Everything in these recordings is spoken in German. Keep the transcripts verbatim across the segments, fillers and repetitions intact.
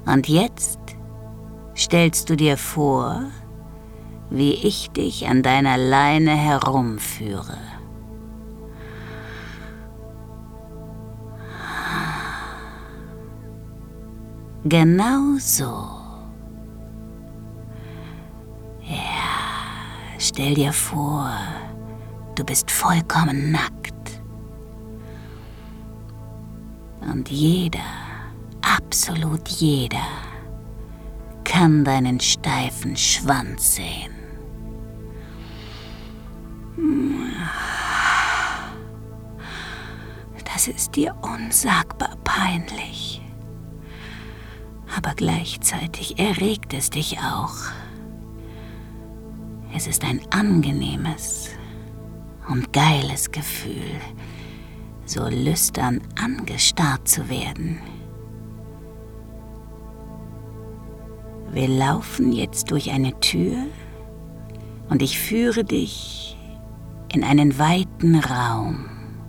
Und jetzt stellst du dir vor, wie ich dich an deiner Leine herumführe. Genau so. Ja, stell dir vor, du bist vollkommen nackt. Und jeder, absolut jeder, kann deinen steifen Schwanz sehen. Das ist dir unsagbar peinlich. Aber gleichzeitig erregt es dich auch. Es ist ein angenehmes und geiles Gefühl, so lüstern angestarrt zu werden. Wir laufen jetzt durch eine Tür und ich führe dich in einen weiten Raum.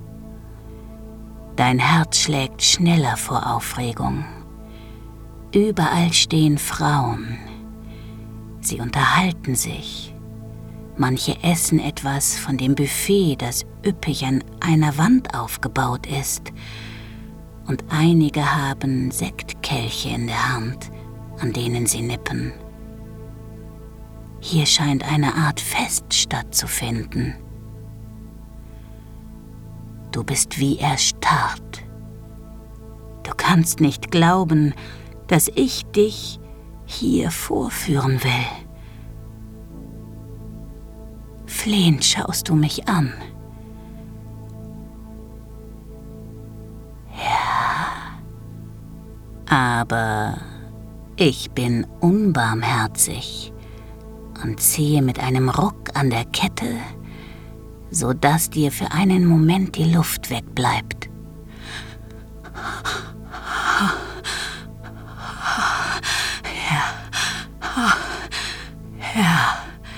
Dein Herz schlägt schneller vor Aufregung. Überall stehen Frauen. Sie unterhalten sich. Manche essen etwas von dem Buffet, das üppig an einer Wand aufgebaut ist. Und einige haben Sektkelche in der Hand, an denen sie nippen. Hier scheint eine Art Fest stattzufinden. Du bist wie erstarrt. Du kannst nicht glauben, dass ich dich hier vorführen will. Flehend schaust du mich an. Ja, aber ich bin unbarmherzig und ziehe mit einem Ruck an der Kette, sodass dir für einen Moment die Luft wegbleibt. Ja, ja,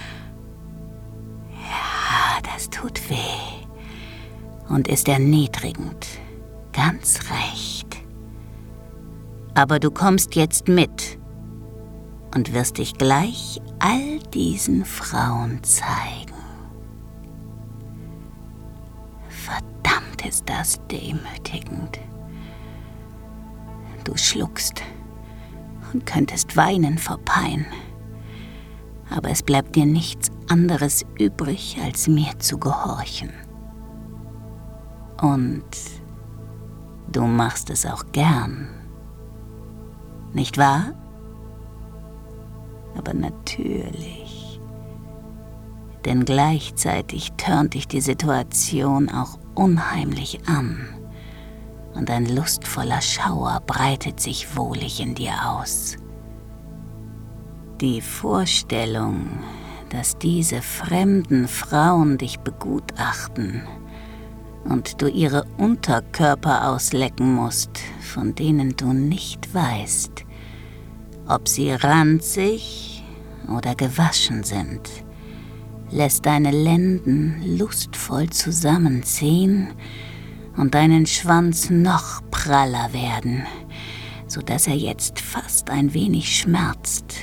ja, das tut weh und ist erniedrigend, ganz recht. Aber du kommst jetzt mit und wirst dich gleich all diesen Frauen zeigen. Verdammt, ist das demütigend. Du schluckst und könntest weinen vor Pein. Aber es bleibt dir nichts anderes übrig, als mir zu gehorchen. Und du machst es auch gern. Nicht wahr? Aber natürlich. Denn gleichzeitig törnt dich die Situation auch unheimlich an. Und ein lustvoller Schauer breitet sich wohlig in dir aus. Die Vorstellung, dass diese fremden Frauen dich begutachten und du ihre Unterkörper auslecken musst, von denen du nicht weißt, ob sie ranzig oder gewaschen sind, lässt deine Lenden lustvoll zusammenziehen und deinen Schwanz noch praller werden, sodass er jetzt fast ein wenig schmerzt.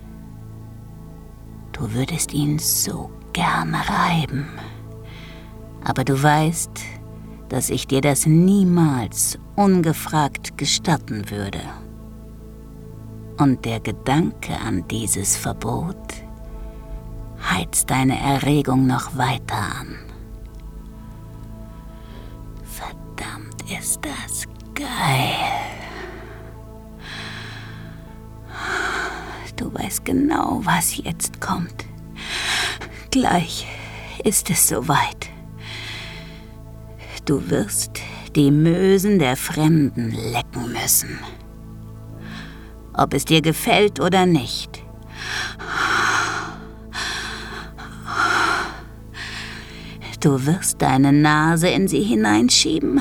Du würdest ihn so gerne reiben, aber du weißt, dass ich dir das niemals ungefragt gestatten würde. Und der Gedanke an dieses Verbot heizt deine Erregung noch weiter an. Verdammt, ist das geil. Du weißt genau, was jetzt kommt. Gleich ist es soweit. Du wirst die Mösen der Fremden lecken müssen. Ob es dir gefällt oder nicht. Du wirst deine Nase in sie hineinschieben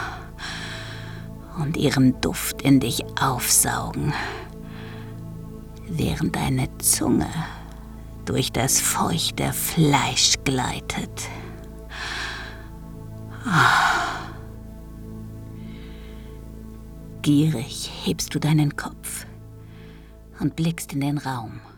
und ihren Duft in dich aufsaugen, während deine Zunge durch das feuchte Fleisch gleitet. Gierig hebst du deinen Kopf und blickst in den Raum.